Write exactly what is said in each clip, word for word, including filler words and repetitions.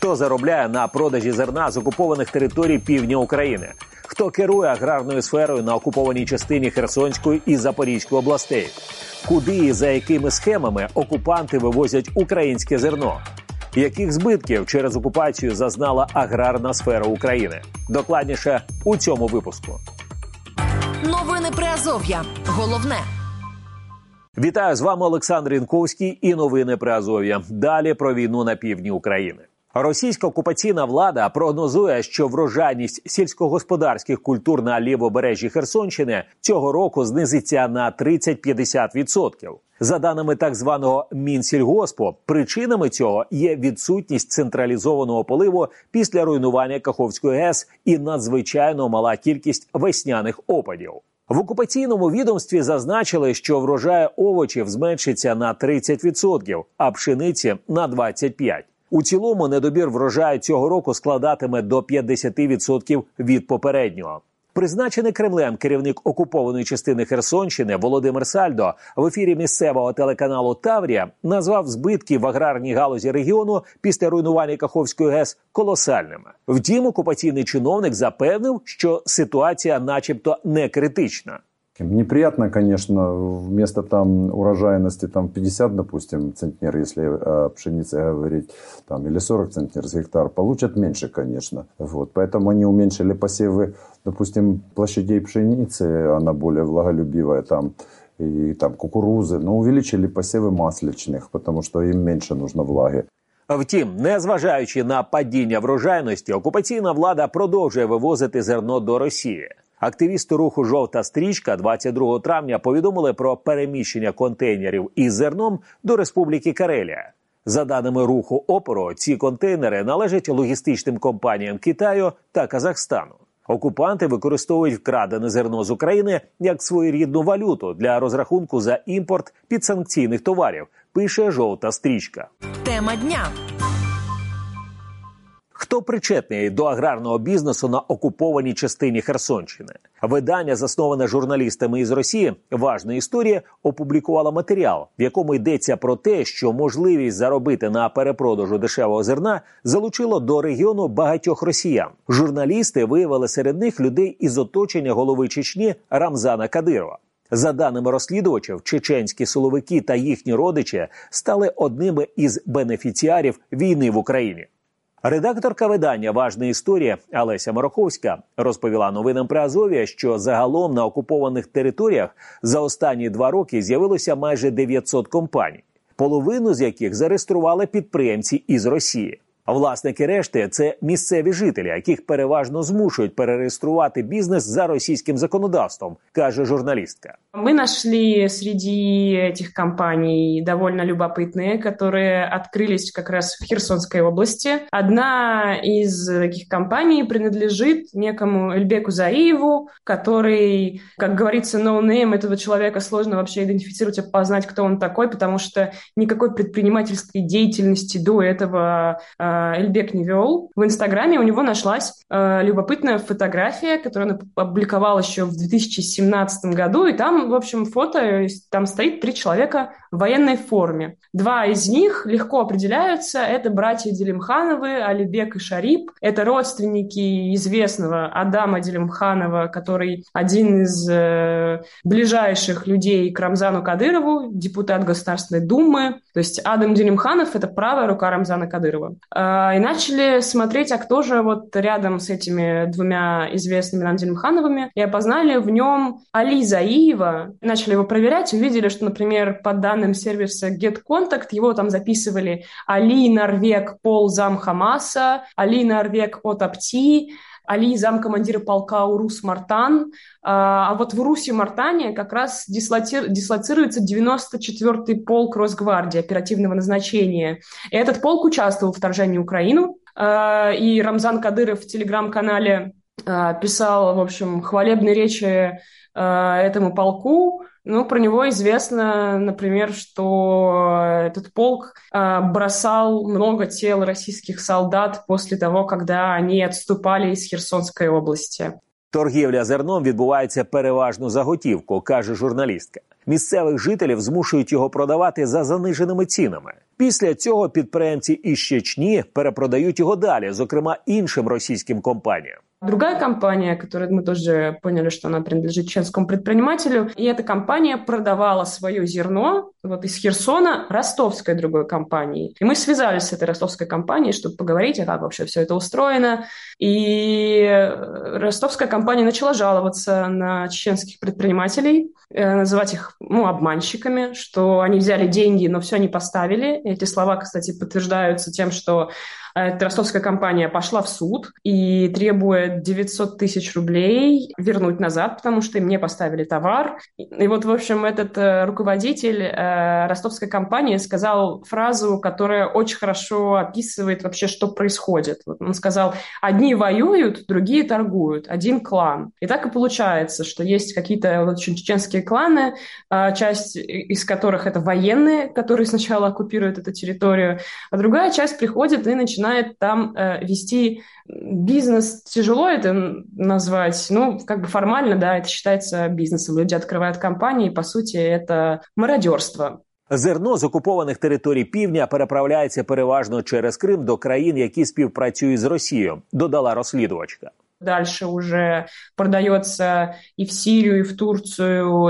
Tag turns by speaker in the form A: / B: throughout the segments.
A: Хто заробляє на продажі зерна з окупованих територій півдня України? Хто керує аграрною сферою на окупованій частині Херсонської і Запорізької областей? Куди і за якими схемами окупанти вивозять українське зерно? Яких збитків через окупацію зазнала аграрна сфера України? Докладніше у цьому випуску.
B: Новини Приазов'я. Головне.
A: Вітаю, з вами Олександр Янковський і новини Приазов'я. Далі про війну на півдні України. Російська окупаційна влада прогнозує, що врожайність сільськогосподарських культур на лівобережжі Херсонщини цього року знизиться на тридцять-п'ятдесят відсотків. За даними так званого Мінсільгоспу, причинами цього є відсутність централізованого поливу після руйнування Каховської ГЕС і надзвичайно мала кількість весняних опадів. В окупаційному відомстві зазначили, що врожай овочів зменшиться на тридцять відсотків, а пшениці – на двадцять п'ять відсотків. У цілому недобір врожаю цього року складатиме до п'ятдесят відсотків від попереднього. Призначений Кремлем керівник окупованої частини Херсонщини Володимир Сальдо в ефірі місцевого телеканалу «Таврія» назвав збитки в аграрній галузі регіону після руйнування Каховської ГЕС колосальними. Втім, окупаційний чиновник запевнив, що ситуація начебто не критична.
C: Неприятно, конечно, вместо там урожайности там пятьдесят, допустим, центнер, если о пшенице говорить, там, или сорок центнер с гектар, получат меньше, конечно. Вот. Поэтому они уменьшили посевы, допустим, площадей пшеницы, она более влаголюбивая, там, и там кукурузы, но увеличили посевы масличных, потому что им меньше нужно влаги.
A: Втім, незважаючи на падіння врожайності, окупаційна влада продовжує вивозити зерно до Росії. Активісти руху «Жовта стрічка» двадцять другого травня повідомили про переміщення контейнерів із зерном до Республіки Карелія. За даними руху «Опору», ці контейнери належать логістичним компаніям Китаю та Казахстану. Окупанти використовують вкрадене зерно з України як своєрідну валюту для розрахунку за імпорт підсанкційних товарів, пише «Жовта стрічка».
B: Тема дня.
A: Хто причетний до аграрного бізнесу на окупованій частині Херсонщини? Видання, засноване журналістами із Росії «Важна історія», опублікувало матеріал, в якому йдеться про те, що можливість заробити на перепродажу дешевого зерна залучило до регіону багатьох росіян. Журналісти виявили серед них людей із оточення голови Чечні Рамзана Кадирова. За даними розслідувачів, чеченські силовики та їхні родичі стали одними із бенефіціарів війни в Україні. Редакторка видання «Важна історія» Олеся Мароховська розповіла новинам Приазов'я, що загалом на окупованих територіях за останні два роки з'явилося майже дев'ятсот компаній, половину з яких зареєстрували підприємці із Росії. Власники решти – це місцеві жителі, яких переважно змушують перереєструвати бізнес за російським законодавством, каже журналістка.
D: Мы нашли среди этих компаний довольно любопытные, которые открылись как раз в Херсонской области. Одна из таких компаний принадлежит некому Эльбеку Заиеву, который, как говорится, ноунейм, этого человека сложно вообще идентифицировать, опознать, кто он такой, потому что никакой предпринимательской деятельности до этого Эльбек не вел. В Инстаграме у него нашлась э, любопытная фотография, которую он опубликовал еще в две тысячи семнадцатом году, и там, в общем, фото, там стоит три человека в военной форме. Два из них легко определяются, это братья Делимхановы, Алибек и Шарип. Это родственники известного Адама Делимханова, который один из э, ближайших людей к Рамзану Кадырову, депутат Государственной Думы. То есть Адам Делимханов – это правая рука Рамзана Кадырова. И начали смотреть, а кто же вот рядом с этими двумя известными нам Делимхановыми, и опознали в нем Али Заиева. Начали его проверять, увидели, что, например, по данным сервиса GetContact, его там записывали Али Норвег, пол зам Хамаса, Али Норвег от Апти, Али замкомандира полка Урус Мартан. А вот в Урусе Мартане как раз дислоци... дислоцируется девяносто четвёртый полк Росгвардии оперативного назначения. И этот полк участвовал в вторжении в Украину. И Рамзан Кадыров в телеграм-канале писал, в общем, хвалебные речи этому полку. Ну, про него известно, например, что этот полк э, бросал много тел российских солдат после того, когда они отступали из Херсонской области.
A: Торгівля зерном відбувається переважно за готівку, каже журналістка. Місцевих жителів змушують його продавати за заниженими цінами. Після цього підприємці із Чечні перепродають його далі, зокрема іншим російським компаніям.
D: Другая компания, которую мы тоже поняли, что она принадлежит чеченскому предпринимателю, и эта компания продавала свое зерно вот из Херсона ростовской другой компании. И мы связались с этой ростовской компанией, чтобы поговорить, а как вообще все это устроено. И ростовская компания начала жаловаться на чеченских предпринимателей, называть их ну, обманщиками, что они взяли деньги, но все не поставили. Эти слова, кстати, подтверждаются тем, что эта ростовская компания пошла в суд и требует девятьсот тысяч рублей вернуть назад, потому что им не поставили товар. И вот, в общем, этот э, руководитель э, ростовской компании сказал фразу, которая очень хорошо описывает вообще, что происходит. Вот он сказал, одни воюют, другие торгуют, один клан. И так и получается, что есть какие-то вот, чеченские кланы, э, часть из которых это военные, которые сначала оккупируют эту территорию, а другая часть приходит и начинает там э, вести бизнес. Тяжело это назвать, ну, как бы формально, да, это считается бизнесом. Люди открывают компании, по сути, это мародерство.
A: Зерно з окупованих територій півдня переправляється переважно через Крим до країн, які співпрацюють з Росією, додала розслідувачка.
D: Дальше уже продается и в Сирию, и в Турцию.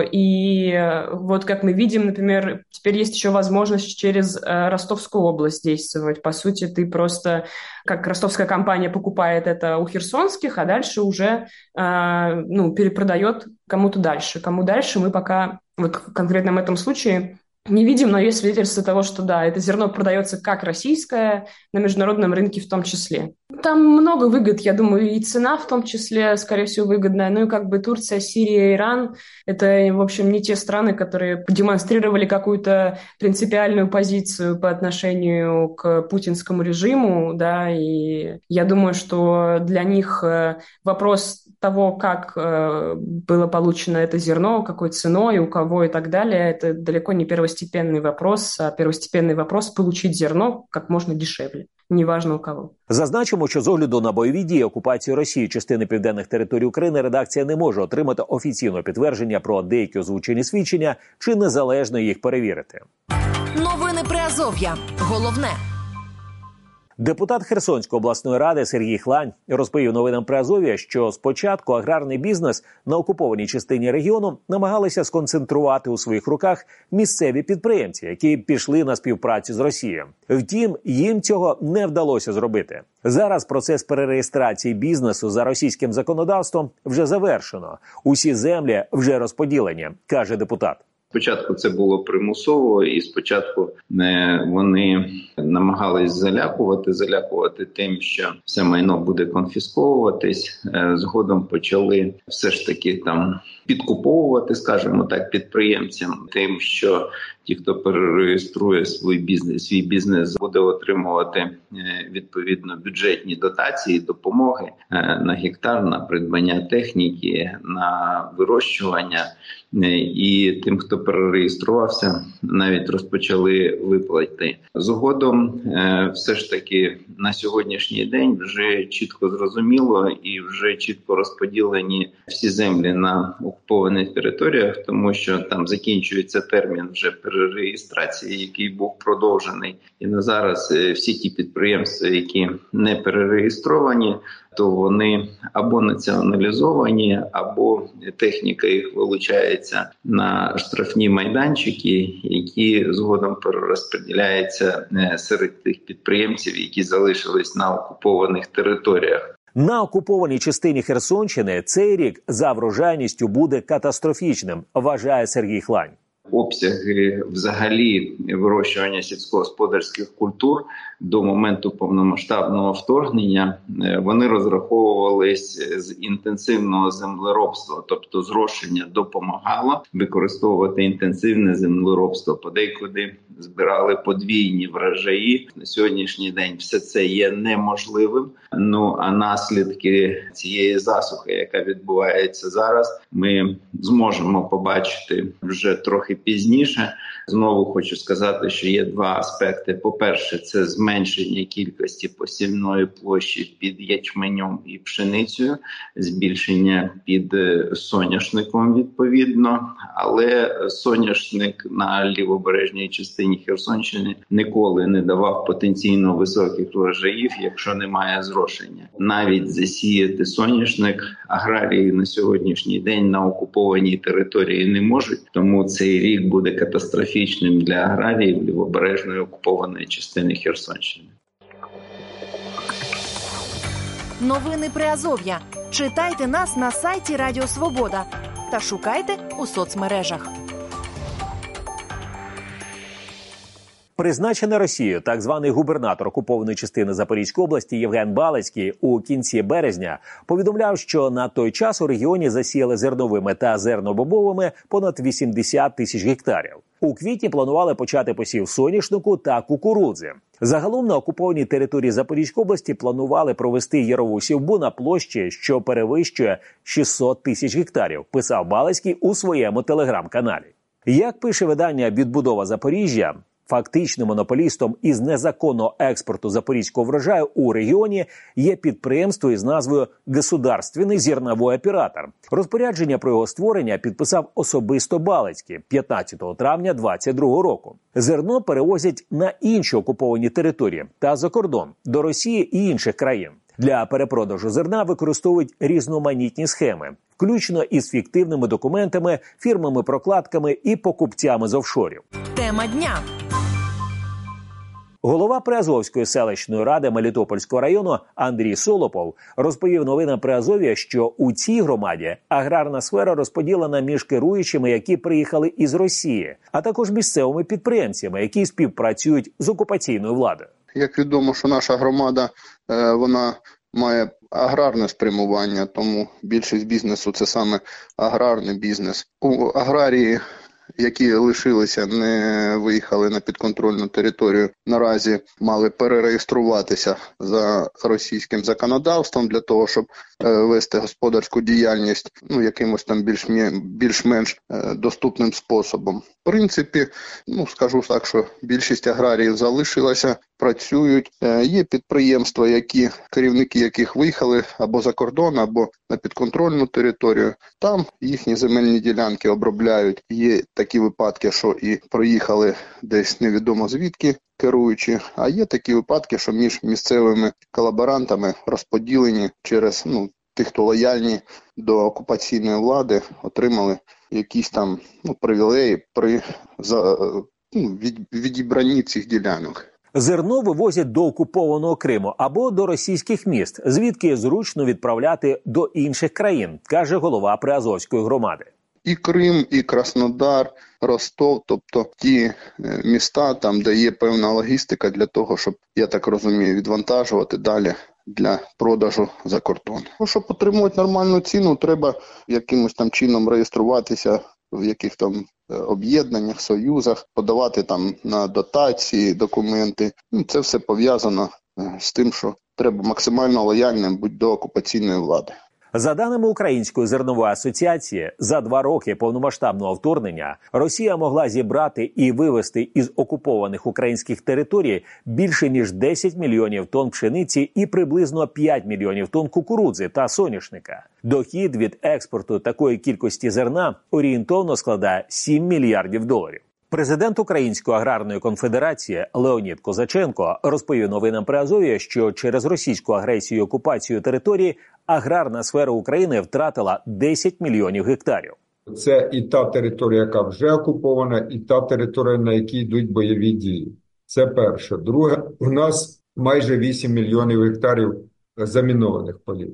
D: И вот как мы видим, например, теперь есть еще возможность через э, Ростовскую область действовать. По сути, ты просто, как ростовская компания покупает это у херсонских, а дальше уже э, ну, перепродает кому-то дальше. Кому дальше мы пока, вот в конкретном этом случае, не видим, но есть свидетельство того, что да, это зерно продается как российское, на международном рынке в том числе. Там много выгод, я думаю, и цена в том числе, скорее всего, выгодная. Ну и как бы Турция, Сирия, Иран – это, в общем, не те страны, которые демонстрировали какую-то принципиальную позицию по отношению к путинскому режиму, да, и я думаю, что для них вопрос того, как было получено это зерно, какой ценой, у кого и так далее, это далеко не первостепенный вопрос, а первостепенный вопрос – получить зерно как можно дешевле. Неважно у кого.
A: Зазначимо, що з огляду на бойові дії окупації Росії частини південних територій України редакція не може отримати офіційного підтвердження про деякі озвучені свідчення чи незалежно їх перевірити.
B: Новини Приазов'я. Головне.
A: Депутат Херсонської обласної ради Сергій Хлань розповів новинам Приазов'я, що спочатку аграрний бізнес на окупованій частині регіону намагалися сконцентрувати у своїх руках місцеві підприємці, які пішли на співпрацю з Росією. Втім, їм цього не вдалося зробити. Зараз процес перереєстрації бізнесу за російським законодавством вже завершено. Усі землі вже розподілені, каже депутат.
E: Спочатку це було примусово, і спочатку вони намагались залякувати, залякувати тим, що все майно буде конфісковуватись. Згодом почали все ж таки там підкуповувати, скажімо так, підприємцям тим, що ті, хто перереєструє свій бізнес, свій бізнес буде отримувати відповідно бюджетні дотації, допомоги на гектар, на придбання техніки, на вирощування. І тим, хто перереєструвався, навіть розпочали виплати. Згодом все ж таки на сьогоднішній день вже чітко зрозуміло і вже чітко розподілені всі землі на окупованих територіях, тому що там закінчується термін вже перереєстрації, який був продовжений. І на зараз всі ті підприємства, які не перереєстровані, то вони або націоналізовані, або техніка їх вилучається на штрафні майданчики, які згодом перерозподіляються серед тих підприємців, які залишились на окупованих територіях.
A: На окупованій частині Херсонщини цей рік за врожайністю буде катастрофічним, вважає Сергій Хлань.
E: Обсяги взагалі вирощування сільськогосподарських культур до моменту повномасштабного вторгнення вони розраховувались з інтенсивного землеробства, тобто зрошення допомагало використовувати інтенсивне землеробство. Подекуди збирали подвійні врожаї. На сьогоднішній день все це є неможливим. Ну а наслідки цієї засухи, яка відбувається зараз, ми зможемо побачити вже трохи пізніше. Знову хочу сказати, що є два аспекти. По-перше, це зменшення кількості посівної площі під ячменем і пшеницею, збільшення під соняшником відповідно. Але соняшник на лівобережній частині Херсонщини ніколи не давав потенційно високих врожаїв, якщо немає зрошення. Навіть засіяти соняшник аграрії на сьогоднішній день на окупованій території не можуть, тому цей рік буде катастрофічним для аграріїв лівобережної окупованої частини Херсонщини.
B: Новини Приазов'я. Читайте нас на сайті Радіо Свобода та шукайте у соцмережах.
A: Призначений Росією так званий губернатор окупованої частини Запорізької області Євген Балицький у кінці березня повідомляв, що на той час у регіоні засіяли зерновими та зернобобовими понад вісімдесят тисяч гектарів. У квітні планували почати посів соняшнику та кукурудзи. Загалом на окупованій території Запорізької області планували провести ярову сівбу на площі, що перевищує шістсот тисяч гектарів, писав Балицький у своєму телеграм-каналі. Як пише видання «Відбудова Запоріжжя», фактичним монополістом із незаконного експорту запорізького врожаю у регіоні є підприємство із назвою «Государственний зерновий оператор». Розпорядження про його створення підписав особисто Балицький п'ятнадцятого травня двадцять другого року. Зерно перевозять на інші окуповані території та за кордон, до Росії і інших країн. Для перепродажу зерна використовують різноманітні схеми, включно із фіктивними документами, фірмами-прокладками і покупцями з офшорів.
B: Тема дня.
A: Голова Приазовської селищної ради Мелітопольського району Андрій Солопов розповів новинам Приазов'я, що у цій громаді аграрна сфера розподілена між керуючими, які приїхали із Росії, а також місцевими підприємцями, які співпрацюють з окупаційною владою.
F: Як відомо, що наша громада, вона має аграрне спрямування, тому більшість бізнесу – це саме аграрний бізнес. У аграрії, які лишилися, не виїхали на підконтрольну територію, наразі мали перереєструватися за російським законодавством для того, щоб вести господарську діяльність ну, якимось там більш, більш-менш доступним способом. В принципі, ну скажу так, що більшість аграріїв залишилася, працюють. Є підприємства, які, керівники яких виїхали або за кордон, або на підконтрольну територію. Там їхні земельні ділянки обробляють. Є такі випадки, що і проїхали десь невідомо звідки керуючі, а є такі випадки, що між місцевими колаборантами розподілені через ну, тих, хто лояльні до окупаційної влади, отримали якісь там ну, привілеї при за, ну, від, відібранні цих ділянок.
A: Зерно вивозять до окупованого Криму або до російських міст, звідки зручно відправляти до інших країн, каже голова Приазовської громади.
F: І Крим, і Краснодар, Ростов, тобто ті міста, там, де є певна логістика для того, щоб, я так розумію, відвантажувати далі для продажу за кордон. Ну, щоб отримувати нормальну ціну, треба якимось там чином реєструватися в яких там об'єднаннях, союзах, подавати там на дотації документи. Це все пов'язано з тим, що треба максимально лояльним бути до окупаційної влади.
A: За даними Української зернової асоціації, за два роки повномасштабного вторгнення Росія могла зібрати і вивезти із окупованих українських територій більше ніж десять мільйонів тонн пшениці і приблизно п'ять мільйонів тонн кукурудзи та соняшника. Дохід від експорту такої кількості зерна орієнтовно складає сім мільярдів доларів. Президент Української аграрної конфедерації Леонід Козаченко розповів новинам Приазов'я, що через російську агресію і окупацію території аграрна сфера України втратила десять мільйонів гектарів.
G: Це і та територія, яка вже окупована, і та територія, на якій йдуть бойові дії. Це перше. Друге, у нас майже вісім мільйонів гектарів замінованих полів.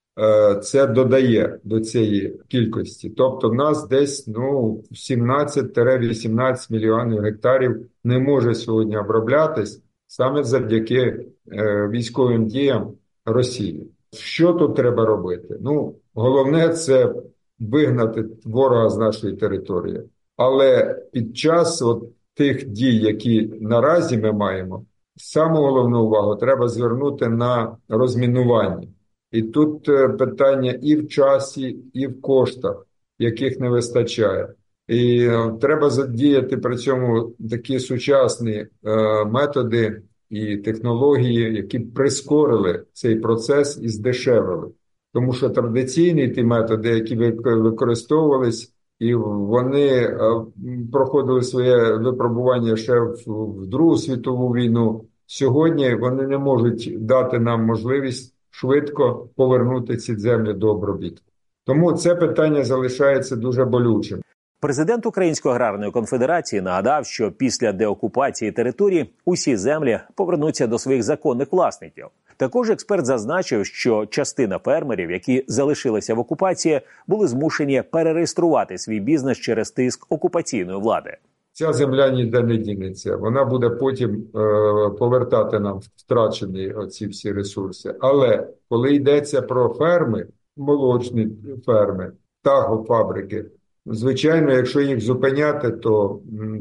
G: Це додає до цієї кількості. Тобто в нас десь ну, сімнадцять-вісімнадцять мільйонів гектарів не може сьогодні оброблятись саме завдяки е, військовим діям Росії. Що тут треба робити? Ну, головне – це вигнати ворога з нашої території. Але під час от тих дій, які наразі ми маємо, саму головну увагу треба звернути на розмінування. І тут питання і в часі, і в коштах, яких не вистачає. І треба задіяти при цьому такі сучасні е, методи і технології, які прискорили цей процес і здешевили. Тому що традиційні ті методи, які використовувались, і вони е, проходили своє випробування ще в, в Другу світову війну, сьогодні вони не можуть дати нам можливість швидко повернути ці землі до обробітку. Тому це питання залишається дуже болючим.
A: Президент Української аграрної конфедерації нагадав, що після деокупації території усі землі повернуться до своїх законних власників. Також експерт зазначив, що частина фермерів, які залишилися в окупації, були змушені перереєструвати свій бізнес через тиск окупаційної влади.
G: Ця земля ніде не дінеться. Вона буде потім е, повертати нам втрачені оці всі ресурси. Але коли йдеться про ферми, молочні ферми, птахофабрики, звичайно, якщо їх зупиняти, то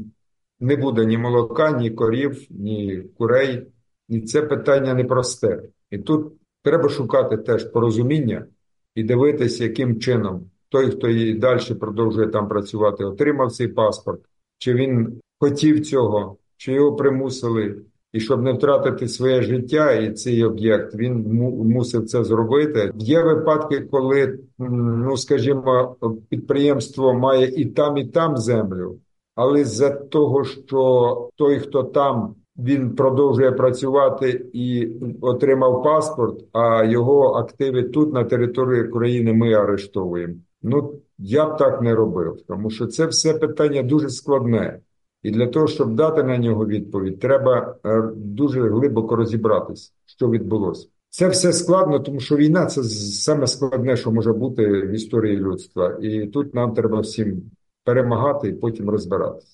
G: не буде ні молока, ні корів, ні курей. І це питання непросте. І тут треба шукати теж порозуміння і дивитися, яким чином той, хто і далі продовжує там працювати, отримав цей паспорт, чи він хотів цього, чи його примусили. І щоб не втратити своє життя і цей об'єкт, він мусив це зробити. Є випадки, коли, ну скажімо, підприємство має і там, і там землю, але з-за того, що той, хто там, він продовжує працювати і отримав паспорт, а його активи тут, на території України, ми арештовуємо. Ну, я б так не робив, тому що це все питання дуже складне. І для того, щоб дати на нього відповідь, треба дуже глибоко розібратися, що відбулося. Це все складно, тому що війна – це саме складне, що може бути в історії людства. І тут нам треба всім перемагати і потім розбиратися.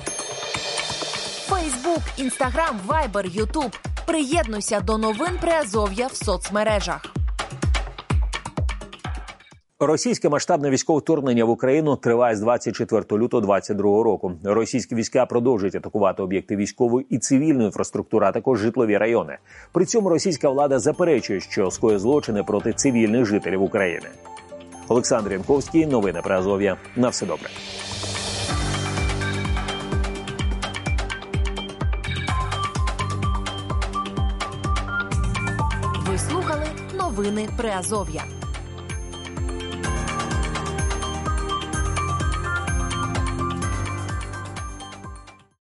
B: Фейсбук, Інстаграм, Вайбер, Ютуб. Приєднуйся до новин Приазов'я в соцмережах.
A: Російське масштабне військове вторгнення в Україну триває з двадцять четвертого лютого двадцять другого року. Російські війська продовжують атакувати об'єкти військової і цивільної інфраструктури, а також житлові райони. При цьому російська влада заперечує, що скоює злочини проти цивільних жителів України. Олександр Янковський, новини Приазов'я. На все добре.
B: Ви слухали новини Приазов'я.